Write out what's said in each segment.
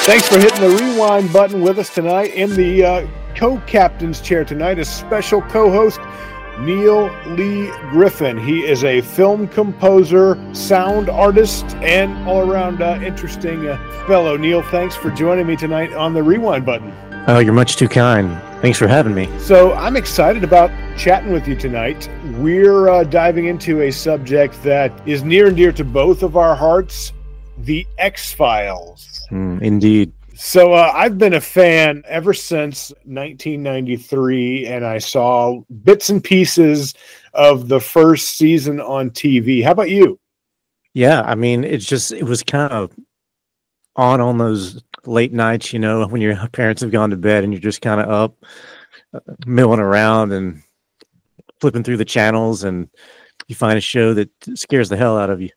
Thanks for hitting the rewind button with us tonight. In the co-captain's chair tonight, a special co-host, Neil Lee Griffin. He is a film composer, sound artist, and all-around interesting fellow. Neil, thanks for joining me tonight on the rewind button. Oh, you're much too kind. Thanks for having me. So I'm excited about chatting with you tonight. We're diving into a subject that is near and dear to both of our hearts, the X-Files. Indeed. So I've been a fan ever since 1993, and I saw bits and pieces of the first season on TV. How about you? Yeah, I mean, it was kind of on those late nights, you know, when your parents have gone to bed and you're just kind of up, milling around and flipping through the channels, and you find a show that scares the hell out of you.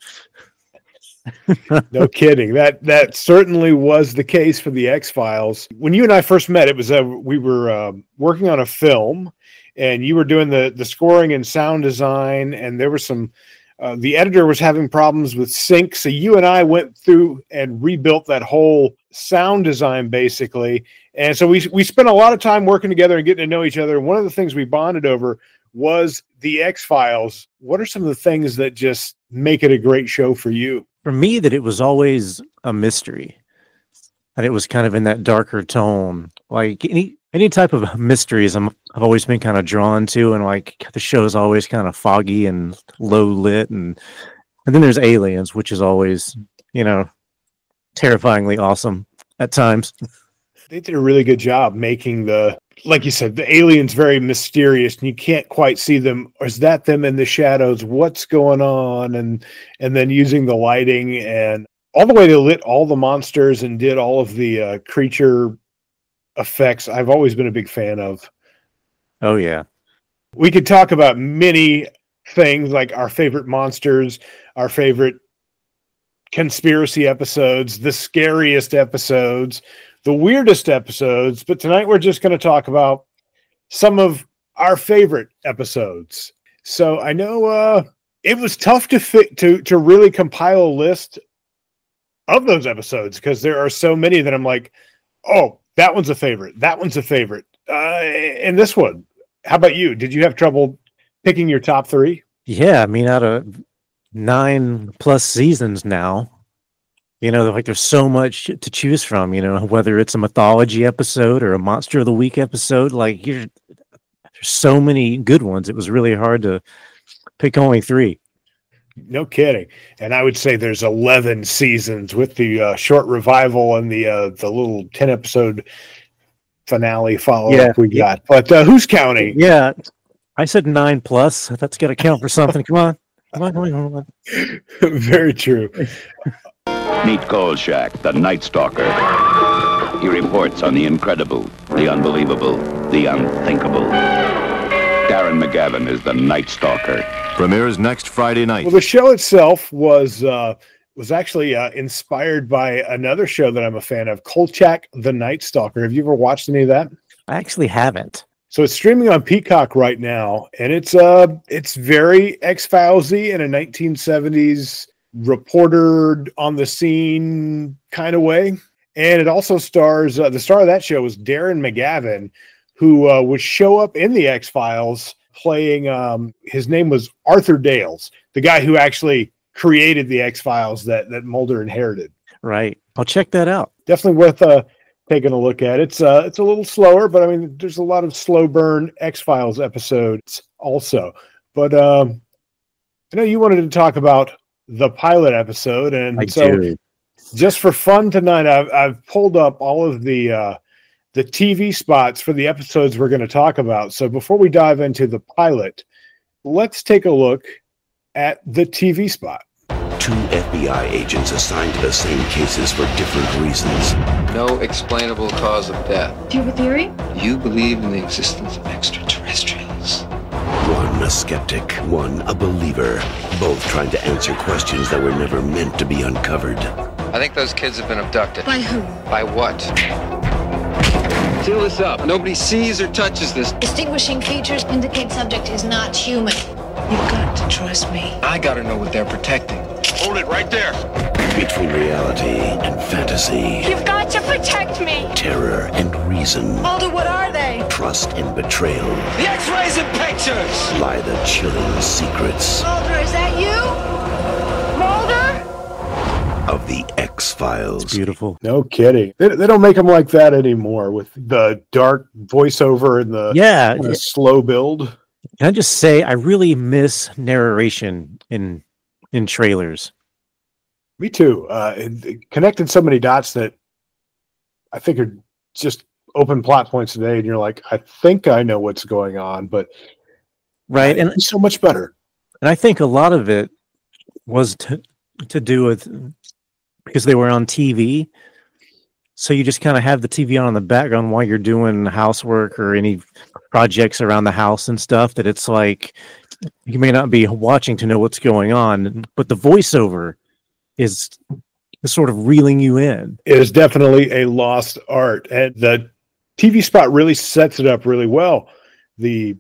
No kidding. That certainly was the case for the X-Files. When you and I first met, it was we were working on a film, and you were doing the scoring and sound design, and there was some the editor was having problems with sync, so you and I went through and rebuilt that whole sound design basically. And so we spent a lot of time working together and getting to know each other. And one of the things we bonded over was the X-Files. What are some of the things that just make it a great show for you? For me, that it was always a mystery, and it was kind of in that darker tone. Like any type of mysteries, I've always been kind of drawn to, and like the show is always kind of foggy and low lit, and then there's Aliens, which is always, you know, terrifyingly awesome at times. They did a really good job making like you said, the aliens very mysterious, and you can't quite see them. Or is that them in the shadows? What's going on? And then using the lighting and all the way they lit all the monsters and did all of the creature effects. I've always been a big fan of. Oh yeah, we could talk about many things like our favorite monsters, our favorite conspiracy episodes, the scariest episodes, the weirdest episodes, but tonight we're just going to talk about some of our favorite episodes. So I know it was tough to really compile a list of those episodes because there are so many that I'm like, oh, that one's a favorite. That one's a favorite. And this one, how about you? Did you have trouble picking your top three? Yeah, I mean, out of 9+ seasons now, you know, like there's so much to choose from, you know, whether it's a mythology episode or a monster of the week episode, like there's so many good ones. It was really hard to pick only 3. No kidding. And I would say there's 11 seasons with the short revival and the little 10-episode finale follow-up we got. But who's counting? Yeah, I said 9+. That's got to count for something. Come on. Very true. Meet Kolchak, the Night Stalker. He reports on the incredible, the unbelievable, the unthinkable. Darren McGavin is the Night Stalker. Premieres next Friday night. Well, the show itself was actually inspired by another show that I'm a fan of, Kolchak, the Night Stalker. Have you ever watched any of that? I actually haven't. So it's streaming on Peacock right now, and it's very X-Files-y in a 1970s reporter on the scene kind of way. And it also stars the star of that show was Darren McGavin, who would show up in the X-Files playing his name was Arthur Dales, the guy who actually created the X-Files that Mulder inherited. Right. I'll check that out. Definitely worth taking a look at. It's a little slower, but I mean there's a lot of slow burn X-Files episodes also. But I know you wanted to talk about the pilot episode, and just for fun tonight, I've pulled up all of the TV spots for the episodes we're going to talk about. So before we dive into the pilot, let's take a look at the TV spot. 2 FBI agents assigned to the same cases for different reasons. No explainable cause of death. Do you have a theory? You believe in the existence of extraterrestrials. One a skeptic, one a believer, both trying to answer questions that were never meant to be uncovered. I think those kids have been abducted. By who? By what? Seal this up. Nobody sees or touches this. Distinguishing features indicate subject is not human. You've got to trust me. I gotta know what they're protecting. Hold it right there. Between reality and fantasy. You've got to protect protect me. terror and reason, Mulder, what are they? trust and betrayal, The X-rays and pictures! lie the chilling secrets Mulder, is that you? Mulder? of the X-Files. Beautiful. No kidding. They don't make them like that anymore with the dark voiceover and the Yeah. kind of slow build. Can I just say I really miss narration in trailers. Me too. It connected so many dots that I think are just open plot points today, and you're like, I think I know what's going on, but Right. And it's so much better. I think a lot of it was to do with because they were on TV. So you just kind of have the TV on in the background while you're doing housework or any projects around the house and stuff, that it's like you may not be watching to know what's going on, but the voiceover is sort of reeling you in. It is definitely a lost art, and the TV spot really sets it up really well. The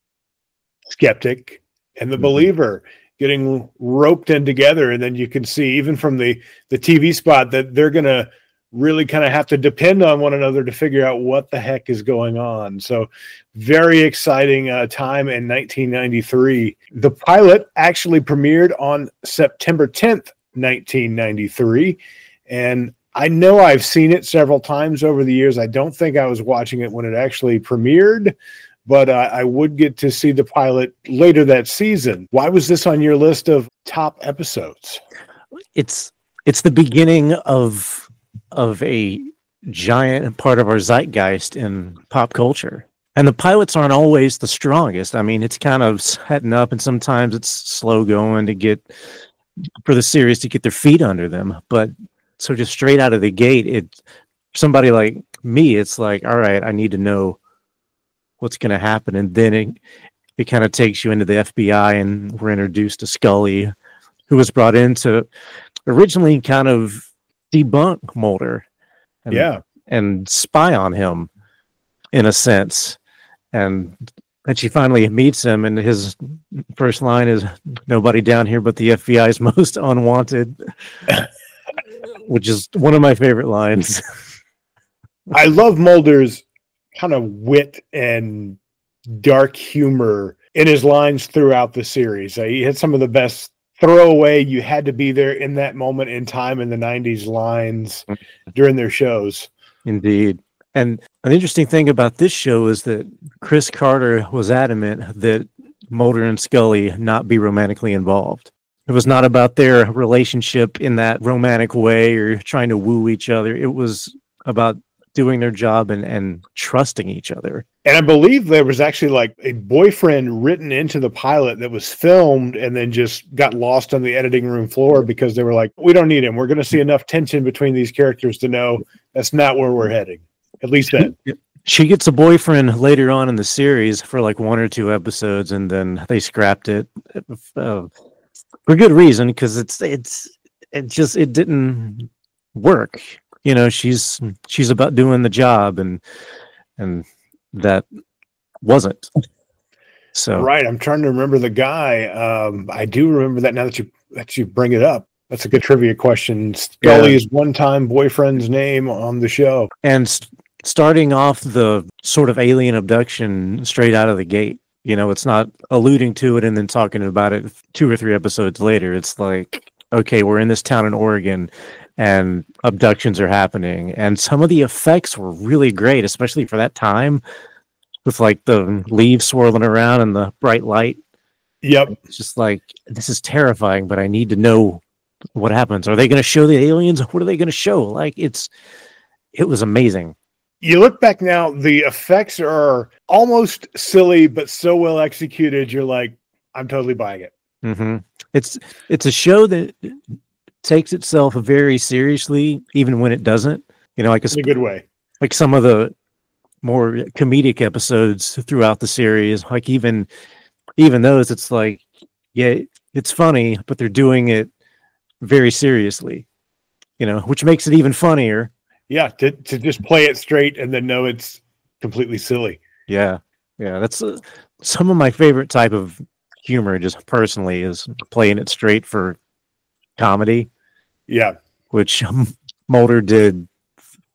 skeptic and the believer getting roped in together, and then you can see even from the TV spot that they're going to really kind of have to depend on one another to figure out what the heck is going on. So very exciting time in 1993. The pilot actually premiered on September 10th, 1993. And I know I've seen it several times over the years. I don't think I was watching it when it actually premiered, but I would get to see the pilot later that season. Why was this on your list of top episodes? It's the beginning of a giant part of our zeitgeist in pop culture. And the pilots aren't always the strongest. I mean, it's kind of setting up, and sometimes it's slow going to get for the series to get their feet under them. But so just straight out of the gate, somebody like me, it's like, all right, I need to know what's going to happen. And then it kind of takes you into the FBI, and we're introduced to Scully, who was brought in to originally kind of debunk Mulder and spy on him in a sense. And she finally meets him, and his first line is, "Nobody down here but the FBI's most unwanted," which is one of my favorite lines. I love Mulder's kind of wit and dark humor in his lines throughout the series. He had some of the best throwaway, you had to be there in that moment in time in the 90s lines during their shows. Indeed. And an interesting thing about this show is that Chris Carter was adamant that Mulder and Scully not be romantically involved. It was not about their relationship in that romantic way or trying to woo each other. It was about doing their job and trusting each other. And I believe there was actually like a boyfriend written into the pilot that was filmed and then just got lost on the editing room floor because they were like, we don't need him. We're going to see enough tension between these characters to know that's not where we're heading. At least then. She gets a boyfriend later on in the series for like 1 or 2 episodes, and then they scrapped it for good reason, because it didn't work. You know, she's about doing the job, and that wasn't. So right, I'm trying to remember the guy. I do remember that now that you bring it up. That's a good trivia question. Scully's one-time boyfriend's name on the show. And starting off the sort of alien abduction straight out of the gate. You know, it's not alluding to it and then talking about it 2 or 3 episodes later. It's like, okay, we're in this town in Oregon and abductions are happening. And some of the effects were really great, especially for that time, with like the leaves swirling around and the bright light. Yep. It's just like, this is terrifying, but I need to know what happens. Are they going to show the aliens? What are they going to show? Like, it was amazing. You look back now, the effects are almost silly, but so well executed. You're like, I'm totally buying it. Mm-hmm. It's a show that takes itself very seriously, even when it doesn't. You know, like in a good way. Like some of the more comedic episodes throughout the series, like even those, it's like, yeah, it's funny, but they're doing it very seriously. You know, which makes it even funnier. Yeah, to just play it straight and then know it's completely silly. Yeah, that's some of my favorite type of humor, just personally, is playing it straight for comedy. Yeah, which Mulder did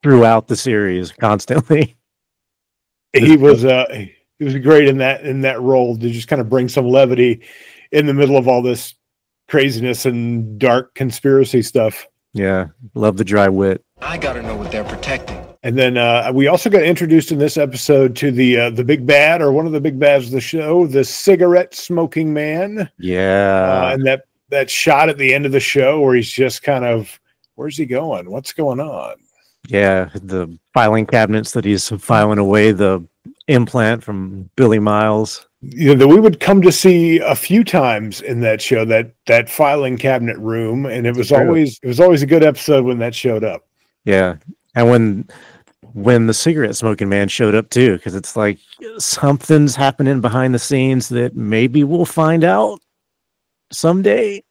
throughout the series constantly. He was great in that role to just kind of bring some levity in the middle of all this craziness and dark conspiracy stuff. Yeah, love the dry wit. I gotta know what they're protecting. And then we also got introduced in this episode to the big bad, or one of the big bads of the show, the cigarette smoking man. Yeah, and that shot at the end of the show where he's just kind of, where's he going? What's going on? Yeah, the filing cabinets that he's filing away the implant from Billy Miles. That we would come to see a few times in that show, that filing cabinet room, and it was always a good episode when that showed up. Yeah, and when the cigarette smoking man showed up too, because it's like something's happening behind the scenes that maybe we'll find out someday.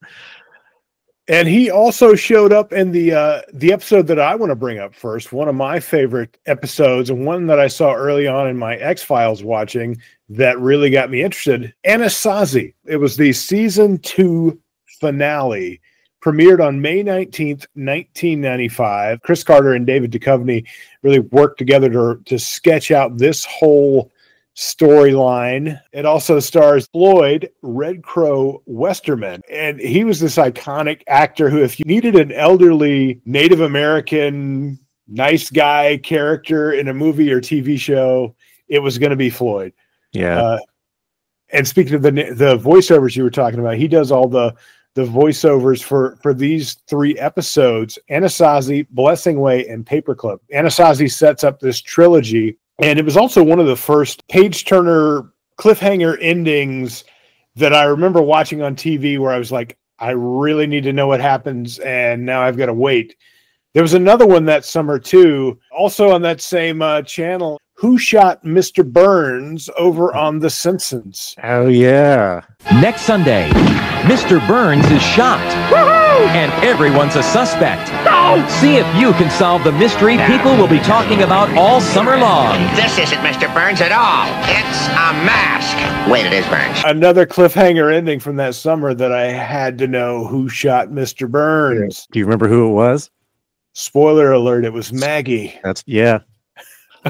And he also showed up in the episode that I want to bring up first, one of my favorite episodes, and one that I saw early on in my X-Files watching that really got me interested. Anasazi. It was the season 2 finale, premiered on May 19th, 1995. Chris Carter and David Duchovny really worked together to sketch out this whole storyline. It also stars Floyd Red Crow Westerman, and he was this iconic actor who, if you needed an elderly Native American nice guy character in a movie or TV show, it was going to be Floyd. Yeah. And speaking of the voiceovers you were talking about, he does all the voiceovers for these 3 episodes: Anasazi, Blessing Way, and Paperclip. Anasazi sets up this trilogy. And it was also one of the first page-turner cliffhanger endings that I remember watching on TV, where I was like, I really need to know what happens, and now I've got to wait. There was another one that summer, too, also on that same channel, Who Shot Mr. Burns, over on The Simpsons. Oh, yeah. Next Sunday, Mr. Burns is shot. Woohoo! And everyone's a suspect. No! See if you can solve the mystery people will be talking about all summer long. This isn't Mr. Burns at all. It's a mask. Wait, it is Burns. Another cliffhanger ending from that summer that I had to know who shot Mr. Burns. Do you remember who it was? Spoiler alert, it was Maggie. Yeah. I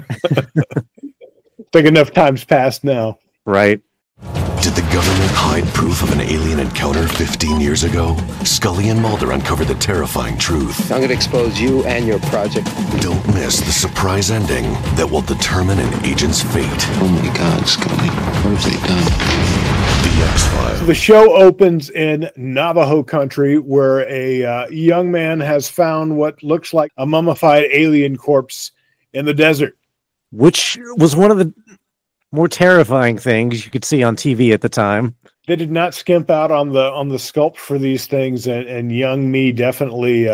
think enough time's passed now. Right. Did the government hide proof of an alien encounter 15 years ago? Scully and Mulder uncovered the terrifying truth. I'm gonna expose you and your project. Don't miss the surprise ending that will determine an agent's fate. Oh my God, Scully. What have they done? The X-Files. So the show opens in Navajo country, where a young man has found what looks like a mummified alien corpse in the desert. Which was one of the more terrifying things you could see on TV at the time. They did not skimp out on the sculpt for these things, and young me definitely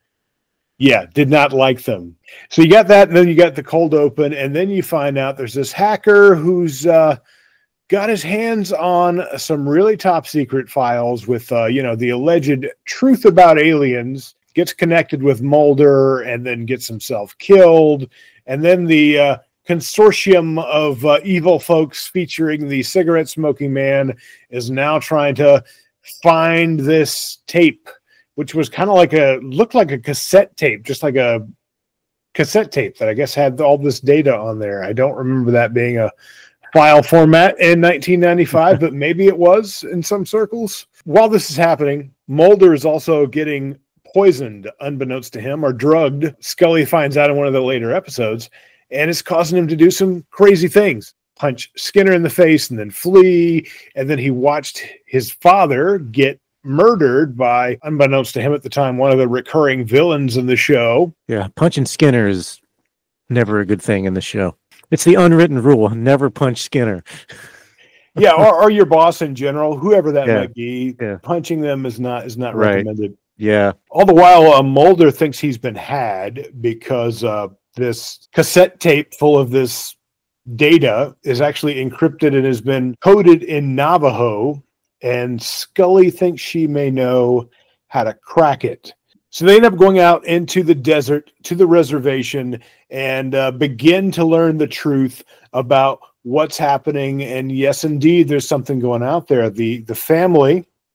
did not like them. So you got that, and then you got the cold open, and then you find out there's this hacker who's got his hands on some really top secret files with the alleged truth about aliens, gets connected with Mulder, and then gets himself killed. And then the consortium of evil folks featuring the cigarette smoking man is now trying to find this tape, which was kind of looked like a cassette tape, just like a cassette tape that I guess had all this data on there. I don't remember that being a file format in 1995, but maybe it was in some circles. While this is happening, Mulder is also getting poisoned, unbeknownst to him, or drugged. Scully finds out in one of the later episodes, and it's causing him to do some crazy things. Punch Skinner in the face and then flee. And then he watched his father get murdered by, unbeknownst to him at the time, one of the recurring villains in the show. Yeah, punching Skinner is never a good thing in the show. It's the unwritten rule: never punch Skinner. Yeah, or your boss in general, whoever that might be. Yeah. Punching them is not Right. recommended. Yeah. All the while, Mulder thinks he's been had because this cassette tape full of this data is actually encrypted and has been coded in Navajo, and Scully thinks she may know how to crack it. So they end up going out into the desert to the reservation and begin to learn the truth about what's happening. And yes, indeed, there's something going out there. The family,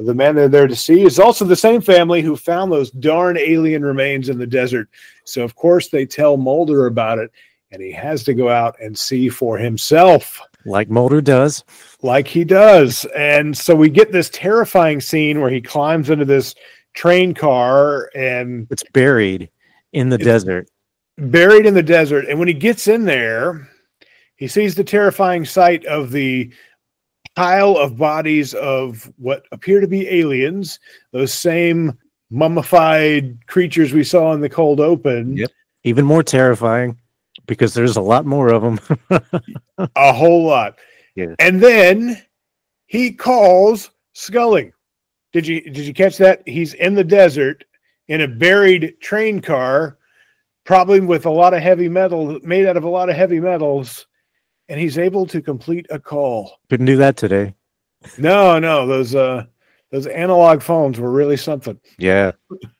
The man they're there to see is also the same family who found those darn alien remains in the desert. So, of course, they tell Mulder about it, and he has to go out and see for himself. Like Mulder does. Like he does. And so we get this terrifying scene where he climbs into this train car, and it's buried in the desert. Buried in the desert. And when he gets in there, he sees the terrifying sight of the pile of bodies of what appear to be aliens, those same mummified creatures we saw in the cold open. Yep. Even more terrifying because there's a lot more of them. A whole lot. Yeah. And then he calls Scully. Did you catch that? He's in the desert in a buried train car, probably with a lot of heavy metal, made out of a lot of heavy metals, and he's able to complete a call. Couldn't do that today. No, those analog phones were really something. Yeah.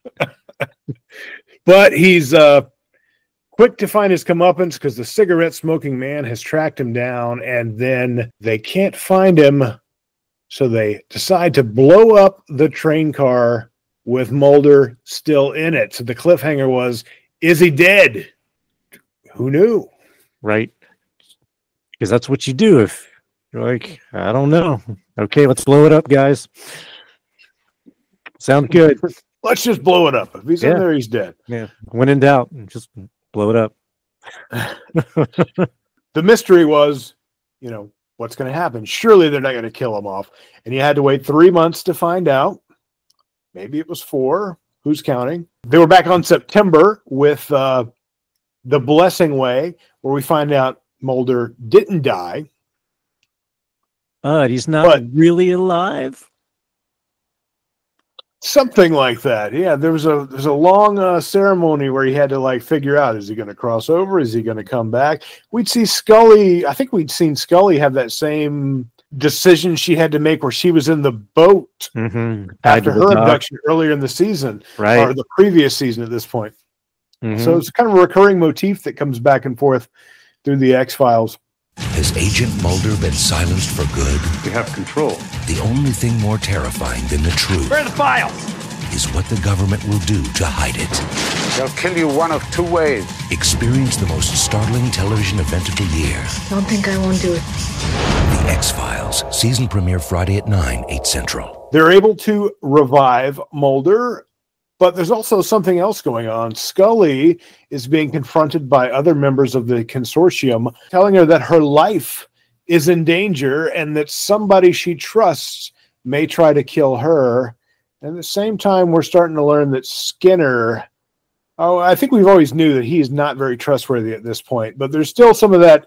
But he's quick to find his comeuppance because the cigarette-smoking man has tracked him down, and then they can't find him, so they decide to blow up the train car with Mulder still in it. So the cliffhanger was, is he dead? Who knew? Right. Because that's what you do if you're like, I don't know. Okay, let's blow it up, guys. Sounds good. Let's just blow it up. If he's in there, he's dead. Yeah. When in doubt, just blow it up. The mystery was, what's going to happen? Surely they're not going to kill him off. And you had to wait 3 months to find out. Maybe it was 4. Who's counting? They were back on September with The Blessing Way, where we find out Mulder didn't die. He's not really alive. Something like that. Yeah, there's a long ceremony where he had to figure out, is he going to cross over? Is he going to come back? We'd see Scully. I think we'd seen Scully have that same decision she had to make where she was in the boat after her abduction earlier in the season, right, or the previous season at this point. So it's kind of a recurring motif that comes back and forth through the X-Files. Has Agent Mulder been silenced for good? We have control. The only thing more terrifying than the truth Where are the files? is what the government will do to hide it. They'll kill you one of 2 ways. Experience the most startling television event of the year. Don't think I won't do it. The X-Files, season premiere Friday at 9, 8 Central. They're able to revive Mulder, but there's also something else going on. Scully is being confronted by other members of the consortium, telling her that her life is in danger and that somebody she trusts may try to kill her. And at the same time, we're starting to learn that Skinner, I think we've always knew that he's not very trustworthy at this point, but there's still some of that.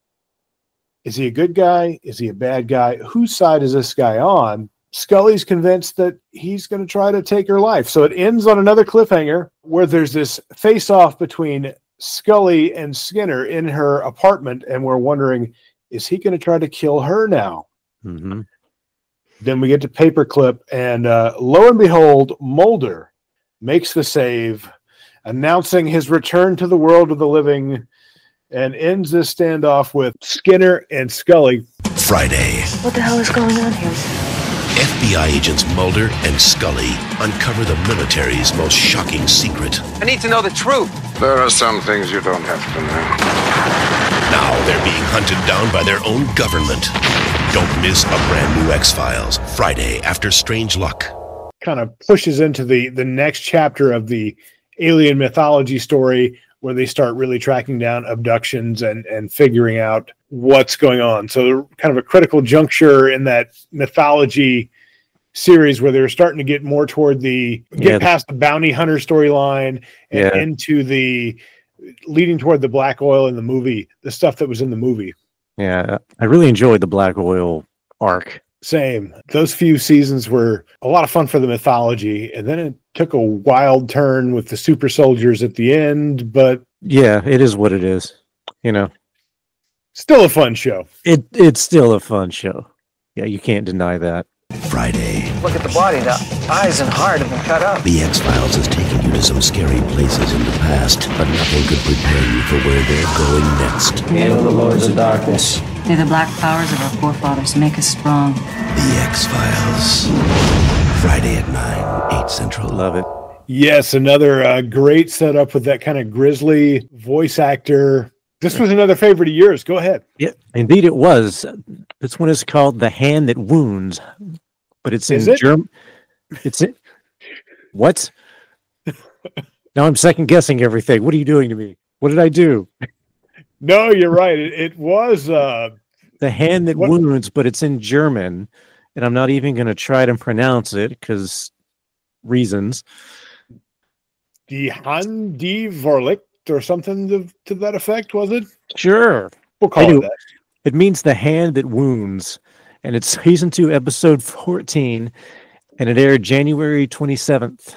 Is he a good guy? Is he a bad guy? Whose side is this guy on? Scully's convinced that he's going to try to take her life. So it ends on another cliffhanger where there's this face-off between Scully and Skinner in her apartment, and we're wondering, is he going to try to kill her now? Mm-hmm. Then we get to Paperclip, and lo and behold, Mulder makes the save, announcing his return to the world of the living, and ends this standoff with Skinner and Scully. Friday. What the hell is going on here? FBI agents Mulder and Scully uncover the military's most shocking secret. I need to know the truth. There are some things you don't have to know. Now they're being hunted down by their own government. Don't miss a brand new X-Files, Friday after Strange Luck. Kind of pushes into the next chapter of the alien mythology story, where they start really tracking down abductions and figuring out what's going on. So kind of a critical juncture in that mythology series where they're starting to get more toward past the bounty hunter storyline and into the leading toward the black oil in the movie, the stuff that was in the movie. Yeah, I really enjoyed the black oil arc. Same. Those few seasons were a lot of fun for the mythology, and then it took a wild turn with the super soldiers at the end, but yeah, it is what it is. Still a fun show. It's still a fun show. Yeah, you can't deny that. Friday. Look at the body. The eyes and heart have been cut out. The X-Files is taking you to some scary places in the past, but nothing could prepare you for where they're going next. Hail the Lords of Darkness. May the black powers of our forefathers make us strong. The X-Files. Friday at 9, 8 Central. Love it. Yes, another great setup with that kind of grisly voice actor. This was another favorite of yours. Go ahead. Yeah, indeed it was. This one is called The Hand That Wounds, but it's in German. It's in what? Now I'm second guessing everything. What are you doing to me? What did I do? No, you're right. It was The Hand That Wounds, but it's in German, and I'm not even going to try to pronounce it because reasons. Die Hand die Verlicht or something to that effect, was it? Sure. We'll call it that. It means The Hand That Wounds, and it's season 2, episode 14, and it aired January 27th,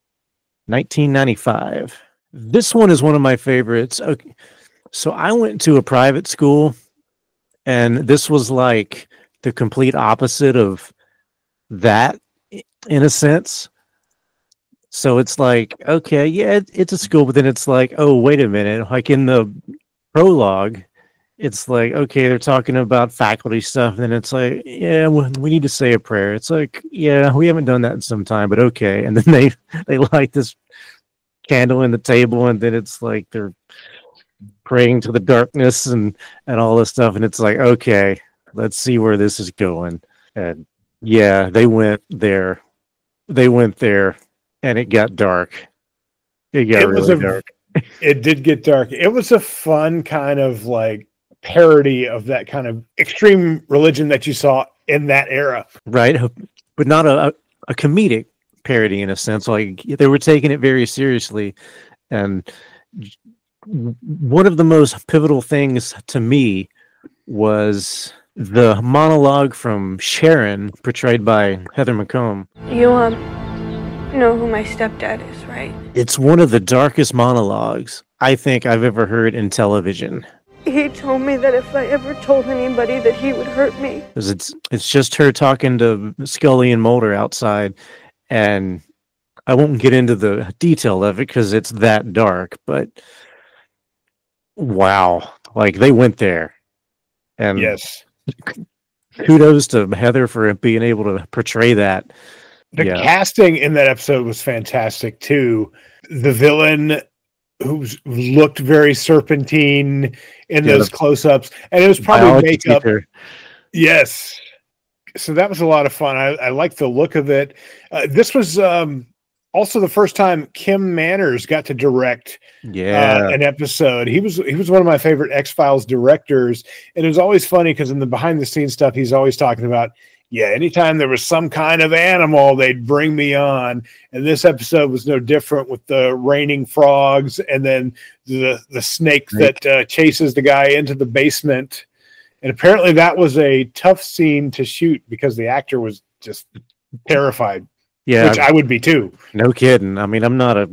1995. This one is one of my favorites. Okay. So I went to a private school, and this was like the complete opposite of that in a sense. So it's like, okay, yeah, it's a school, but then it's like, oh, wait a minute. Like in the prologue, it's like, okay, they're talking about faculty stuff. And then it's like, yeah, we need to say a prayer. It's like, yeah, we haven't done that in some time, but okay. And then they light this candle in the table, and then it's like they're praying to the darkness and all this stuff. And it's like, okay, let's see where this is going. And yeah, they went there. And it got dark. It got really dark. It did get dark. It was a fun kind of like parody of that kind of extreme religion that you saw in that era. Right. But not a comedic parody in a sense. Like they were taking it very seriously. And one of the most pivotal things to me was the monologue from Sharon, portrayed by Heather McComb. You know who my stepdad is, right? It's one of the darkest monologues I think I've ever heard in television. He told me that if I ever told anybody that he would hurt me. Because it's just her talking to Scully and Mulder outside, and I won't get into the detail of it because it's that dark, but wow, like they went there. And yes, kudos to Heather for being able to portray that. The casting in that episode was fantastic too. The villain who looked very serpentine in those close-ups, and it was probably makeup. Teacher. Yes. So that was a lot of fun. I liked the look of it. This was also the first time Kim Manners got to direct an episode. He was one of my favorite X-Files directors, and it was always funny because in the behind-the-scenes stuff, he's always talking about, anytime there was some kind of animal, they'd bring me on. And this episode was no different with the raining frogs and then the snake that chases the guy into the basement. And apparently that was a tough scene to shoot because the actor was just terrified. Yeah. Which I would be too. No kidding. I mean, I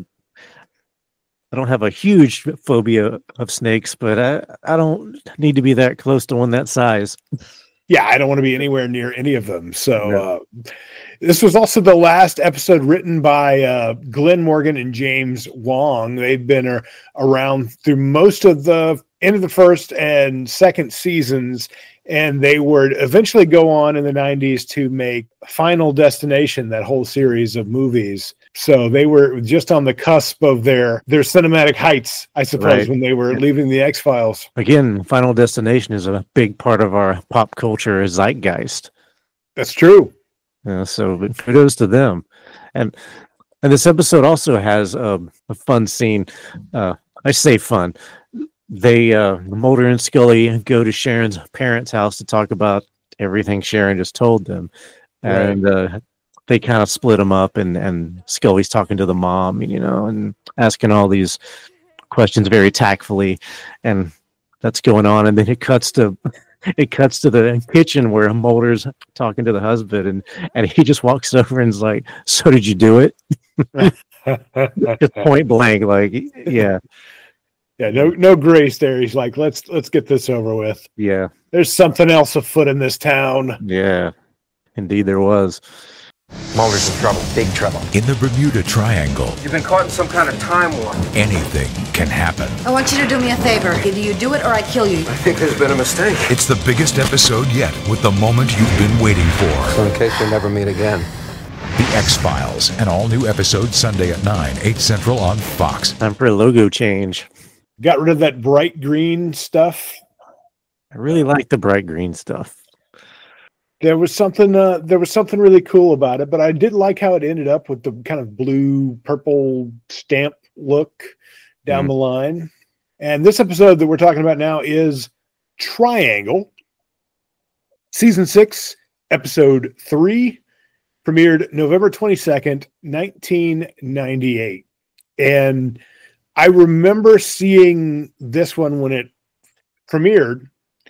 don't have a huge phobia of snakes, but I don't need to be that close to one that size. Yeah, I don't want to be anywhere near any of them. So this was also the last episode written by Glenn Morgan and James Wong. They've been around through most of the end of the first and second seasons, and they would eventually go on in the 90s to make Final Destination, that whole series of movies. So they were just on the cusp of their cinematic heights, I suppose, when they were leaving the X-Files. Again, Final Destination is a big part of our pop culture zeitgeist. That's true. So kudos to them. And this episode also has a fun scene. I say fun. They Mulder and Scully go to Sharon's parents' house to talk about everything Sharon just told them. And they kind of split them up, and Scully's talking to the mom, and asking all these questions very tactfully, and that's going on. And then it cuts to the kitchen where Mulder's talking to the husband, and he just walks over and is like, "So did you do it?" Just point blank, like, yeah. Yeah, no grace there. He's like, let's get this over with. Yeah. There's something else afoot in this town. Yeah. Indeed there was. Mulder's in trouble, big trouble. In the Bermuda Triangle, You've been caught in some kind of time warp. anything can happen. I want you to do me a favor. Either you do it or I kill you. I think there's been a mistake. It's the biggest episode yet, with the moment you've been waiting for. So in case we never meet again, The X-Files, an all-new episode Sunday at 9, 8 Central on Fox. Time for a logo change. Got rid of that bright green stuff. I really like the bright green stuff. There was something really cool about it, but I did like how it ended up with the kind of blue purple stamp look down the line. And this episode that we're talking about now is Triangle, season 6, episode 3, premiered November 22nd, 1998. And I remember seeing this one when it premiered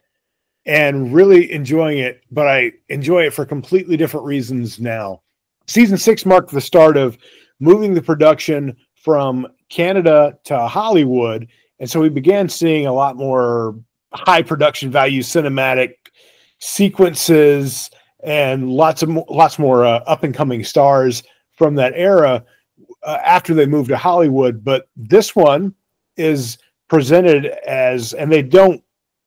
and really enjoying it, but I enjoy it for completely different reasons now. Season 6 marked the start of moving the production from Canada to Hollywood, and so we began seeing a lot more high production value cinematic sequences and lots more up and coming stars from that era after they moved to Hollywood. But this one is presented as, and they don't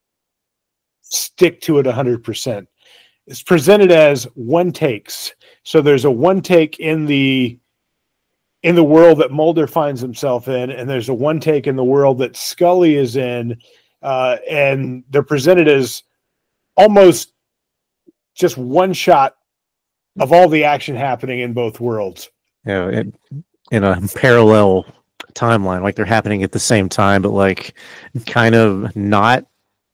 stick to it 100%. It's presented as one takes. So there's a one take in the world that Mulder finds himself in, and there's a one take in the world that Scully is in, and they're presented as almost just one shot of all the action happening in both worlds. Yeah, in a parallel timeline, like they're happening at the same time, but like kind of not.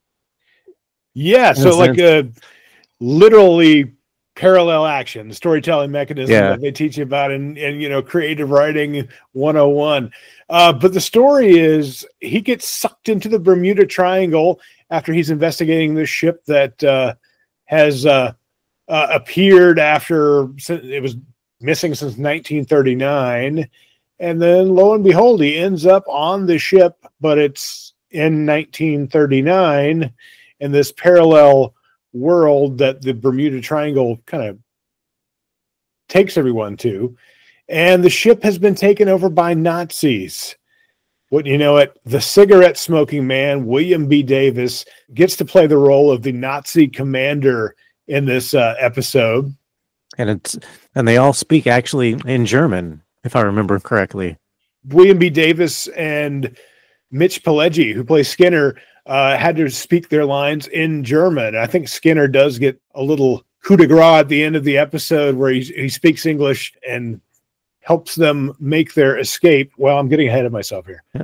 Yeah, so like a literally parallel action, storytelling mechanism that they teach you about in creative writing 101. But the story is he gets sucked into the Bermuda Triangle after he's investigating this ship that has appeared after it was missing since 1939. And then lo and behold, he ends up on the ship, but it's in 1939 in this parallel world that the Bermuda Triangle kind of takes everyone to. And the ship has been taken over by Nazis. Wouldn't you know it, the cigarette smoking man, William B. Davis, gets to play the role of the Nazi commander in this episode. And they all speak actually in German, if I remember correctly. William B. Davis and Mitch Pileggi, who plays Skinner, had to speak their lines in German. I think Skinner does get a little coup de grace at the end of the episode where he speaks English and helps them make their escape. Well, I'm getting ahead of myself here. Yep.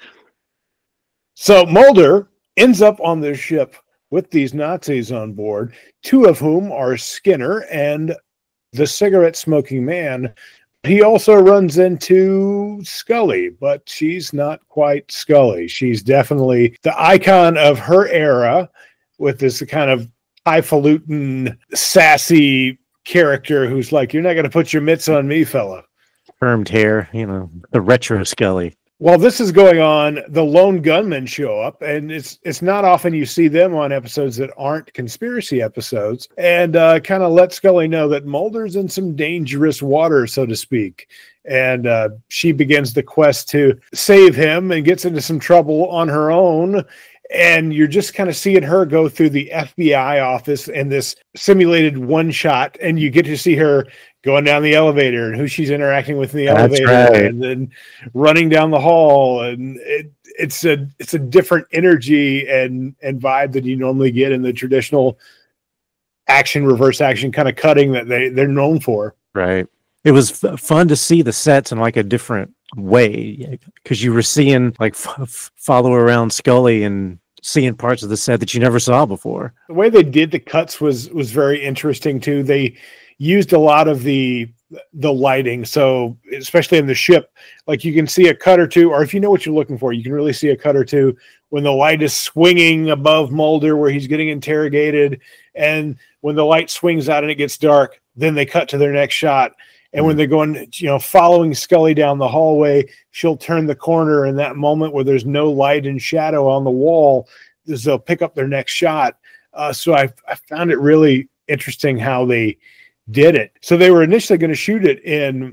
So Mulder ends up on this ship with these Nazis on board, two of whom are Skinner and the cigarette smoking man. He also runs into Scully, but she's not quite Scully. She's definitely the icon of her era with this kind of highfalutin, sassy character who's like, you're not going to put your mitts on me, fella. Permed hair, the retro Scully. While this is going on, the lone gunmen show up, and it's not often you see them on episodes that aren't conspiracy episodes, and kind of let Scully know that Mulder's in some dangerous water, so to speak. And she begins the quest to save him and gets into some trouble on her own. And you're just kind of seeing her go through the FBI office and this simulated one shot, and you get to see her going down the elevator and who she's interacting with in the elevator, right, and then running down the hall. And it's a different energy and vibe that you normally get in the traditional action, reverse action kind of cutting that they're known for. Right. It was fun to see the sets in like a different way, because you were seeing like follow around Scully and seeing parts of the set that you never saw before. The way they did the cuts was very interesting too. They used a lot of the lighting, so especially in the ship, like you can see a cut or two, or if you know what you're looking for, you can really see a cut or two when the light is swinging above Mulder where he's getting interrogated, and when the light swings out and it gets dark, then they cut to their next shot. And when they're going, following Scully down the hallway, she'll turn the corner, in that moment where there's no light and shadow on the wall, they'll pick up their next shot. So I found it really interesting how they did it. So they were initially going to shoot it in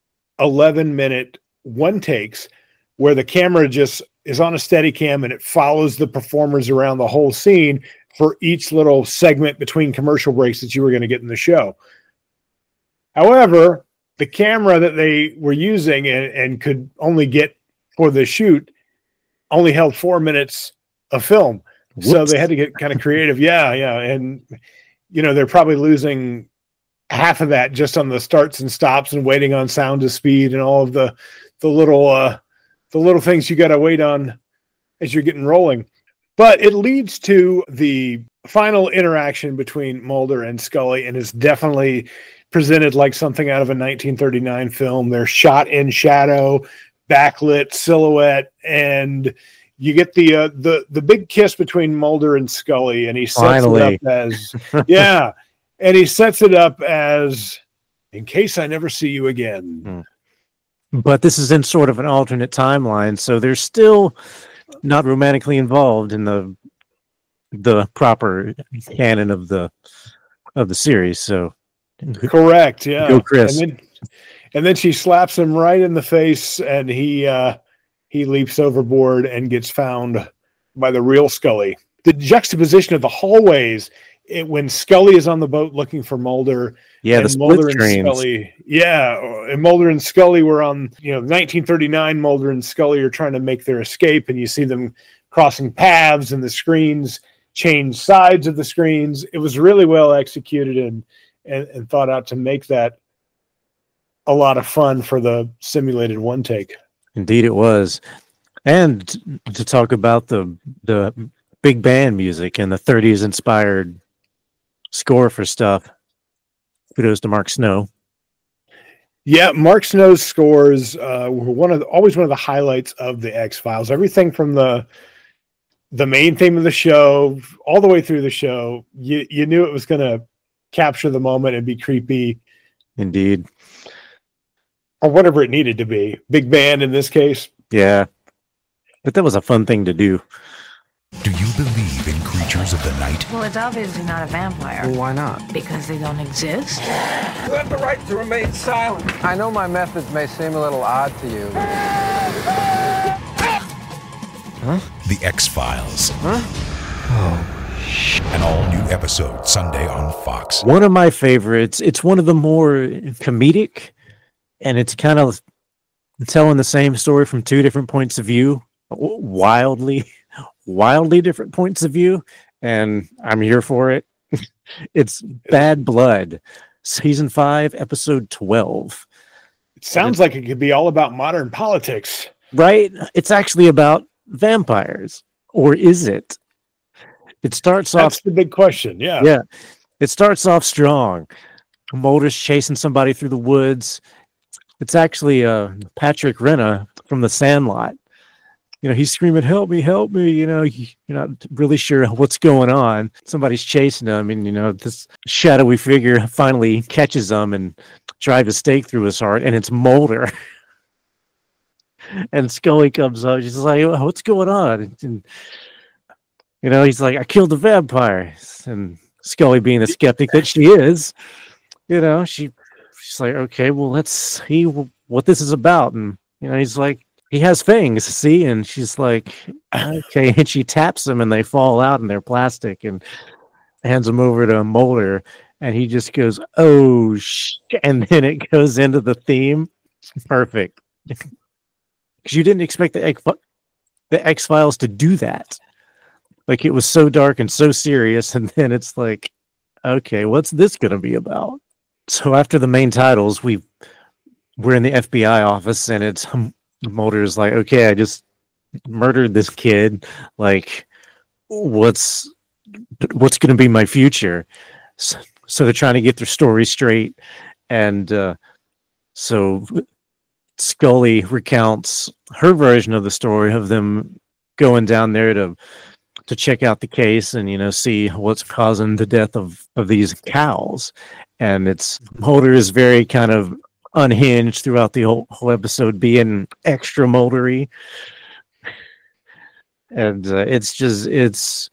11-minute one takes, where the camera just is on a steady cam and it follows the performers around the whole scene for each little segment between commercial breaks that you were going to get in the show. However, the camera that they were using and could only get for the shoot only held 4 minutes of film. Whoops. So they had to get kind of creative. Yeah. And, they're probably losing half of that just on the starts and stops and waiting on sound to speed and all of the little things you got to wait on as you're getting rolling. But it leads to the final interaction between Mulder and Scully, and it's definitely presented like something out of a 1939 film. They're shot in shadow, backlit silhouette, and you get the big kiss between Mulder and Scully, and he sets it up as and he sets it up as "In case I never see you again." But this is in sort of an alternate timeline, so they're still not romantically involved in the proper canon of the series. So correct, yeah. Go Chris. And then she slaps him right in the face, and he leaps overboard and gets found by the real Scully. The juxtaposition of the hallways when Scully is on the boat looking for Mulder. Yeah, and the Mulder split and screens. Scully. Yeah, and Mulder and Scully were on, 1939. Mulder and Scully are trying to make their escape, and you see them crossing paths, and the screens change sides of the screens. It was really well executed and thought out to make that a lot of fun for the simulated one take. Indeed, it was. And to talk about the big band music and the 30s inspired score for stuff. Kudos to Mark Snow. Yeah, Mark Snow's scores were always one of the highlights of the X-Files. Everything from the main theme of the show all the way through the show, you knew it was going to capture the moment and be creepy. Indeed. Or whatever it needed to be. Big band in this case. Yeah. But that was a fun thing to do. Do you believe in creatures of the night? Well, it's obviously not a vampire. Well, why not? Because they don't exist. You have the right to remain silent. I know my methods may seem a little odd to you. Huh? The X-Files. Huh? Oh. An all-new episode Sunday on Fox. One of my favorites. It's one of the more comedic, and it's kind of telling the same story from two different points of view. Wildly different points of view, and I'm here for it. It's Bad Blood, season 5, episode 12. It sounds like it could be all about modern politics, right? It's actually about vampires, or is it? It starts off. That's the big question. Yeah. It starts off strong. Mulder's chasing somebody through the woods. It's actually Patrick Renna from The Sandlot. He's screaming, help me. You're not really sure what's going on. Somebody's chasing him, and, this shadowy figure finally catches him and drives a stake through his heart, and it's Mulder. And Scully comes up. She's like, what's going on? And, he's like, I killed the vampire. And Scully, being the skeptic that she is, she's like, okay, well, let's see what this is about. And, he's like, he has fangs, see? And she's like, okay. And she taps them, and they fall out, and they're plastic, and hands them over to Mulder. And he just goes, oh, and then it goes into the theme. Perfect. Because you didn't expect the X-Files to do that. Like, it was so dark and so serious, and then it's like, okay, what's this going to be about? So after the main titles, we're in the FBI office, and it's Mulder's like, okay, I just murdered this kid. Like, what's going to be my future? So they're trying to get their story straight, and so Scully recounts her version of the story of them going down there to check out the case and see what's causing the death of these cows. And it's Mulder is very kind of unhinged throughout the whole episode, being extra Muldery, and it's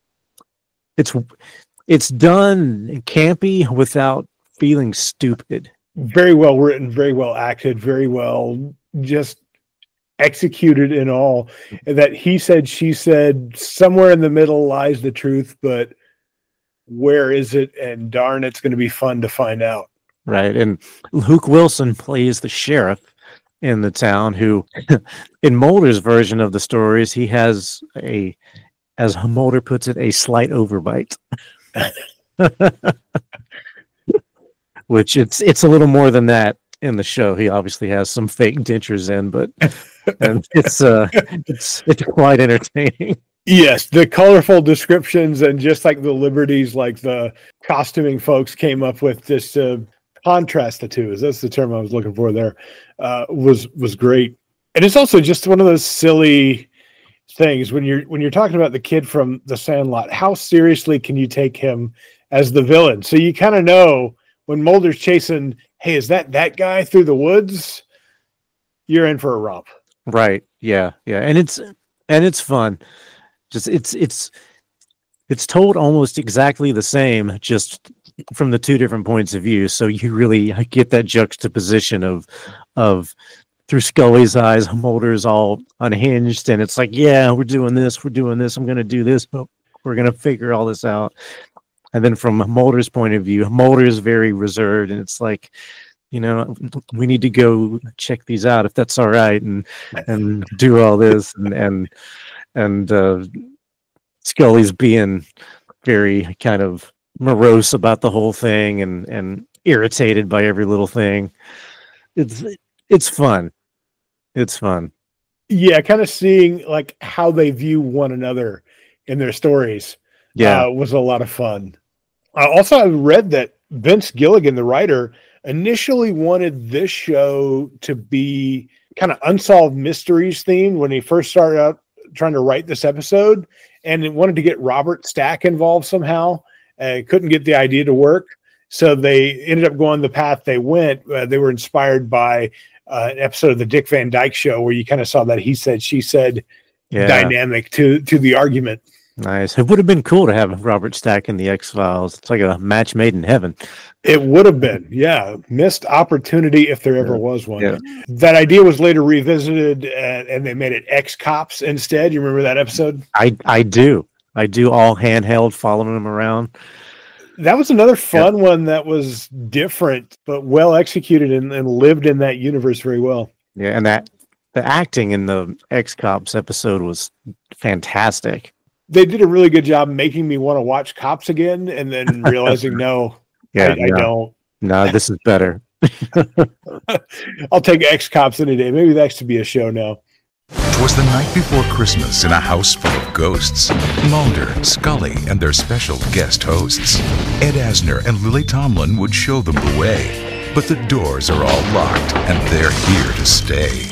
done campy without feeling stupid. Very well written, very well acted, very well just executed in all. That he said, she said, somewhere in the middle lies the truth, but where is it? And darn, it's going to be fun to find out. Right. And Luke Wilson plays the sheriff in the town who, in Mulder's version of the stories, he has as Mulder puts it, a slight overbite. Which it's a little more than that in the show. He obviously has some fake dentures in, but and it's quite entertaining. Yes, the colorful descriptions and just like the liberties, like the costuming folks came up with, just contrast the two. That's the term I was looking for there. Was great, and it's also just one of those silly things when you're talking about the kid from The Sandlot. How seriously can you take him as the villain? So you kind of know when Mulder's chasing, hey, is that guy through the woods? You're in for a romp. Right. Yeah. Yeah. And it's fun. Just it's told almost exactly the same, just from the two different points of view. So you really get that juxtaposition of through Scully's eyes, Mulder's all unhinged, and it's like, yeah, we're doing this, I'm going to do this, but we're going to figure all this out. And then from Mulder's point of view, Mulder is very reserved, and it's like, we need to go check these out if that's all right, and do all this, and Scully's being very kind of morose about the whole thing and irritated by every little thing. It's fun. It's fun. Yeah, kind of seeing like how they view one another in their stories. Yeah, was a lot of fun. Also, I read that Vince Gilligan, the writer, initially wanted this show to be kind of unsolved mysteries themed when he first started out trying to write this episode, and it wanted to get Robert Stack involved somehow. Couldn't get the idea to work, so they ended up going the path they went. They were inspired by an episode of the Dick Van Dyke Show where you kind of saw that he said, she said dynamic to the argument. Nice. It would have been cool to have Robert Stack in the X-Files. It's like a match made in heaven. It would have been, yeah. Missed opportunity if there ever was one. Yeah. That idea was later revisited, and they made it X-Cops instead. You remember that episode? I do. All handheld, following them around. That was another fun one that was different, but well executed and lived in that universe very well. Yeah, and the acting in the X-Cops episode was fantastic. They did a really good job making me want to watch Cops again, and then realizing, I don't. No, this is better. I'll take X-Cops any day. Maybe that should be a show now. 'Twas the night before Christmas in a house full of ghosts. Mulder, Scully, and their special guest hosts, Ed Asner and Lily Tomlin, would show them the way. But the doors are all locked, and they're here to stay.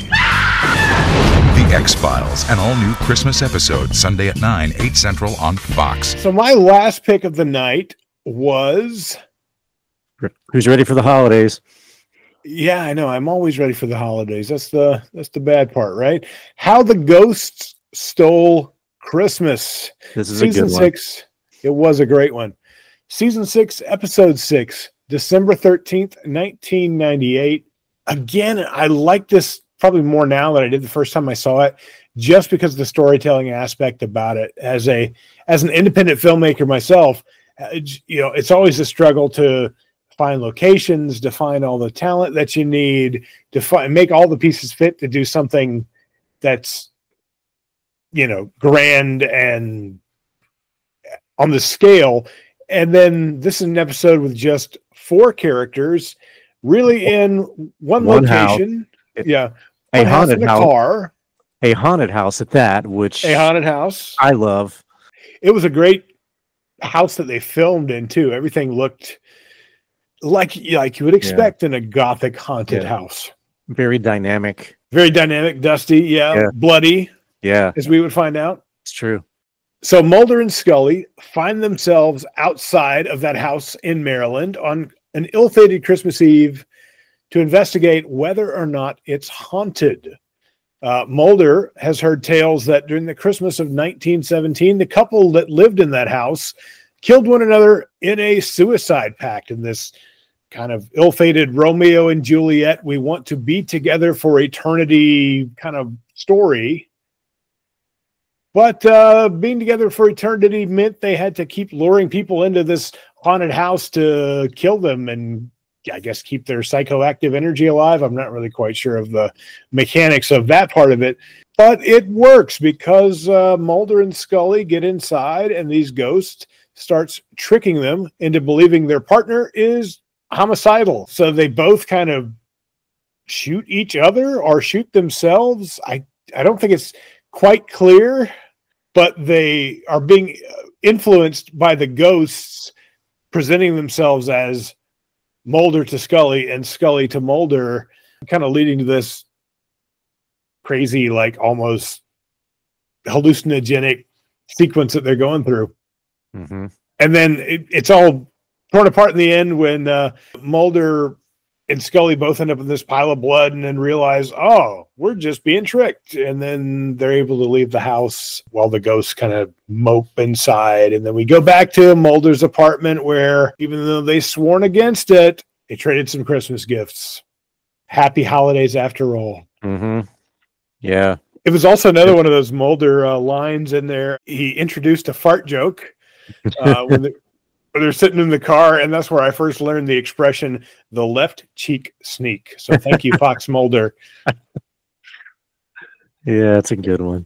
The X-Files, an all-new Christmas episode, Sunday at 9, 8 Central on Fox. So my last pick of the night was... Who's ready for the holidays? Yeah, I know. I'm always ready for the holidays. That's the bad part, right? How the Ghosts Stole Christmas. This is Season a good 6. It was a great one. Season 6, Episode 6, December 13th, 1998. Again, I like this probably more now than I did the first time I saw it, just because of the storytelling aspect about it. As an independent filmmaker myself, it's always a struggle to find locations, to find all the talent that you need, to make all the pieces fit to do something that's, grand and on the scale. And then this is an episode with just 4 characters, really in one location. House. Yeah. A haunted house. Car. A haunted house at that, which a haunted house. I love. It was a great house that they filmed in too. Everything looked like you would expect in a gothic haunted house. Very dynamic. Very dynamic, dusty, bloody. Yeah. As we would find out. It's true. So Mulder and Scully find themselves outside of that house in Maryland on an ill-fated Christmas Eve to investigate whether or not it's haunted. Mulder has heard tales that during the Christmas of 1917, the couple that lived in that house killed one another in a suicide pact. In this kind of ill-fated Romeo and Juliet, we want to be together for eternity kind of story. But being together for eternity meant they had to keep luring people into this haunted house to kill them and I guess, keep their psychoactive energy alive. I'm not really quite sure of the mechanics of that part of it, but it works because Mulder and Scully get inside, and these ghosts starts tricking them into believing their partner is homicidal. So they both kind of shoot each other or shoot themselves. I don't think it's quite clear, but they are being influenced by the ghosts presenting themselves as Mulder to Scully and Scully to Mulder, kind of leading to this crazy, like almost hallucinogenic sequence that they're going through. Mm-hmm. And then it's all torn apart in the end when Mulder and Scully both end up in this pile of blood and then realize, oh, we're just being tricked. And then they're able to leave the house while the ghosts kind of mope inside. And then we go back to Mulder's apartment where, even though they sworn against it, they traded some Christmas gifts. Happy holidays after all. Mm-hmm. Yeah. It was also another one of those Mulder lines in there. He introduced a fart joke when they're sitting in the car, and that's where I first learned the expression, the left cheek sneak. So thank you, Fox Mulder. Yeah, that's a good one.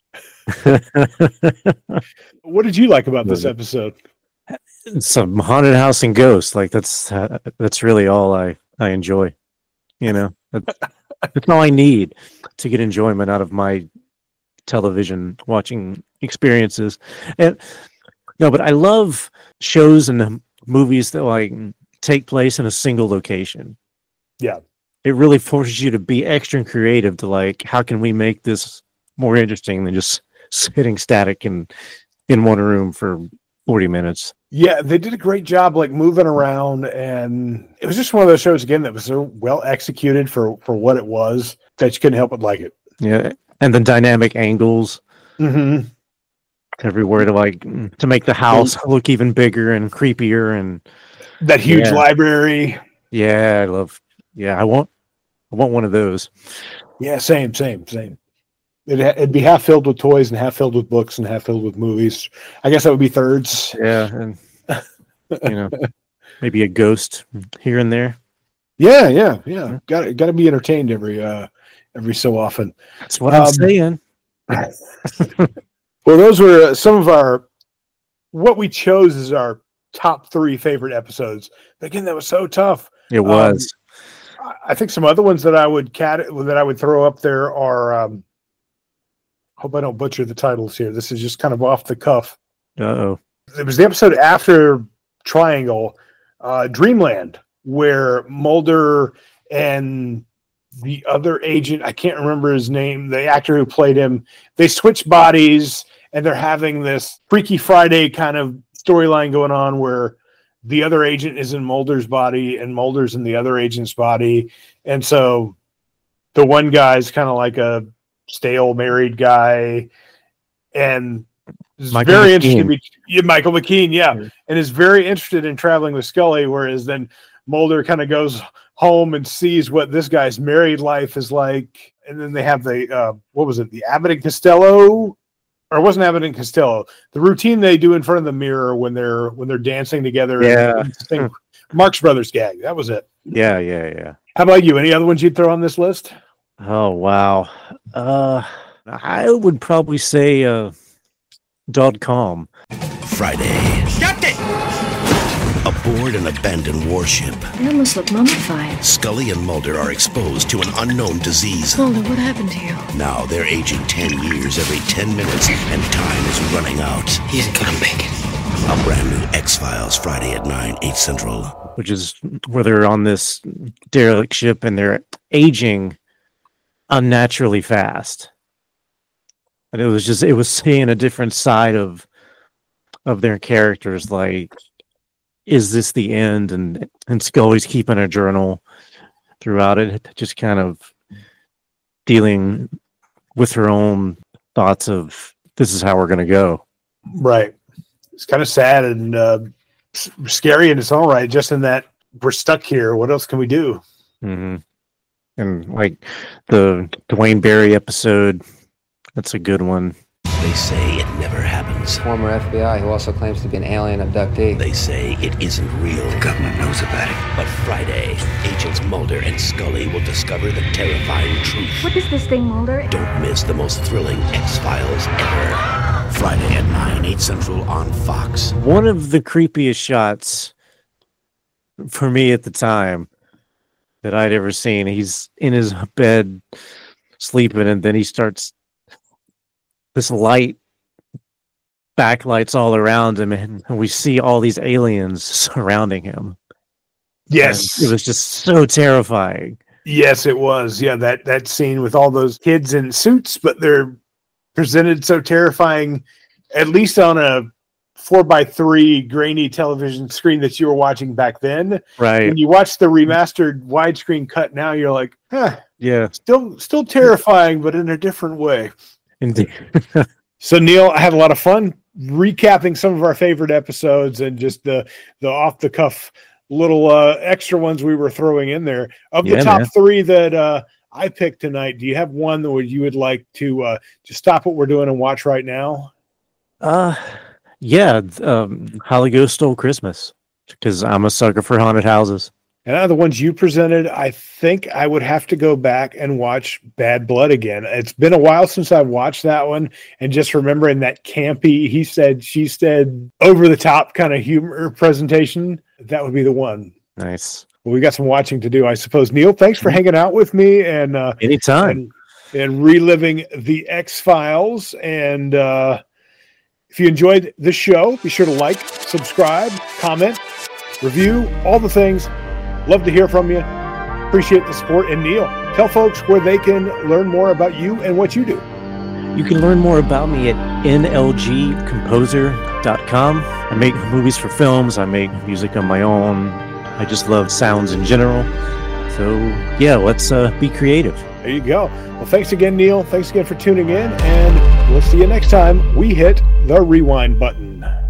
What did you like about this episode? Some haunted house and ghosts. Like that's really all I enjoy. You know, that's all I need to get enjoyment out of my television watching experiences. And no, but I love shows and movies that like take place in a single location. Yeah. It really forces you to be extra creative to like, how can we make this more interesting than just sitting static in one room for 40 minutes. Yeah, they did a great job like moving around, and it was just one of those shows again that was so well executed for what it was that you couldn't help but like it. Yeah, and the dynamic angles. Mm-hmm. Everywhere to make the house look even bigger and creepier, and that huge library. Yeah, I want one of those. Yeah, same. It'd be half filled with toys and half filled with books and half filled with movies. I guess that would be thirds. Yeah, and maybe a ghost here and there. Yeah. Got to be entertained every so often. That's what I'm saying. Well, those were some of what we chose as our top 3 favorite episodes. But again, that was so tough. It was. I think some other ones that I would throw up there are. Hope I don't butcher the titles here. This is just kind of off the cuff. Uh-oh. It was the episode after Triangle, Dreamland, where Mulder and the other agent, I can't remember his name, the actor who played him, they switch bodies and they're having this Freaky Friday kind of storyline going on where the other agent is in Mulder's body and Mulder's in the other agent's body. And so the one guy's kind of like a stale married guy and is very interested in Michael McKean, and is very interested in traveling with Scully, whereas then Mulder kind of goes home and sees what this guy's married life is like. And then they have the the Abbott and Costello, or it wasn't Abbott and Costello, the routine they do in front of the mirror when they're dancing together. Yeah. Marx Brothers gag. That was it. Yeah. How about you? Any other ones you'd throw on this list? Oh, wow. I would probably say .com. Friday. Captain! Aboard an abandoned warship, You almost look mummified. Scully and Mulder are exposed to an unknown disease. Mulder, what happened to you? Now they're aging 10 years every 10 minutes, and time is running out. He isn't gonna make it. A brand new X-Files Friday at 9, 8 Central. Which is where they're on this derelict ship and they're aging unnaturally fast. And it was seeing a different side of their characters. Like, is this the end? And Scully's keeping a journal throughout it, just kind of dealing with her own thoughts of this is how we're going to go. Right. It's kind of sad and scary in its own right, just in that we're stuck here. What else can we do? Mm-hmm. And like the Dwayne Barry episode, that's a good one. They say it never happens. Former FBI who also claims to be an alien abductee. They say it isn't real. The government knows about it. But Friday, Agents Mulder and Scully will discover the terrifying truth. What is this thing, Mulder? Don't miss the most thrilling X-Files ever. Friday at 9, 8 Central on Fox. One of the creepiest shots for me at the time that I'd ever seen. He's in his bed sleeping, and then he starts this light backlights all around him, and we see all these aliens surrounding him. Yes. And it was just so terrifying. Yes, it was. Yeah, that scene with all those kids in suits, but they're presented so terrifying, at least on a 4:3 grainy television screen that you were watching back then. Right. When you watch the remastered widescreen cut now, you're like, yeah, still terrifying, but in a different way. Indeed. So, Neil, I had a lot of fun recapping some of our favorite episodes and just the off the cuff little extra ones we were throwing in there. Of the top three that I picked tonight, do you have one that you would like to just stop what we're doing and watch right now? Yeah, Holly Ghost Stole Christmas, because I'm a sucker for haunted houses. And out of the ones you presented, I think I would have to go back and watch Bad Blood again. It's been a while since I've watched that one, and just remembering that campy, he said, she said, over the top kind of humor presentation, that would be the one. Nice. Well, we got some watching to do, I suppose. Neil, thanks for hanging out with me and anytime and reliving the X-Files. And if you enjoyed the show, be sure to like, subscribe, comment, review, all the things. Love to hear from you. Appreciate the support. And Neil, tell folks where they can learn more about you and what you do. You can learn more about me at nlgcomposer.com. I make movies for films. I make music on my own. I just love sounds in general. So, yeah, let's be creative. There you go. Well, thanks again, Neil. Thanks again for tuning in. And we'll see you next time we hit the rewind button.